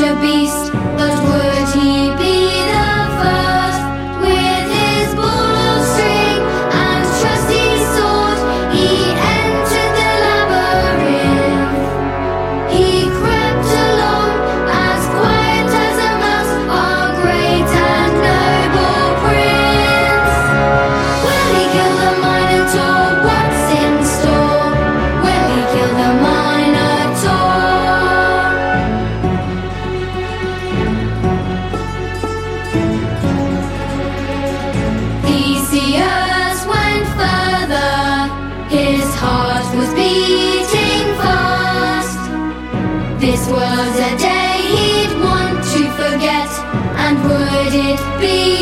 a beast, but would he be the first? With his ball of string and trusty sword, he entered the labyrinth. He crept along as quiet as a mouse, our great and noble prince. Will he kill the Minotaur? What's in store? Will he kill the Minotaur? Theseus went further, his heart was beating fast. This was a day he'd want to forget, and would it be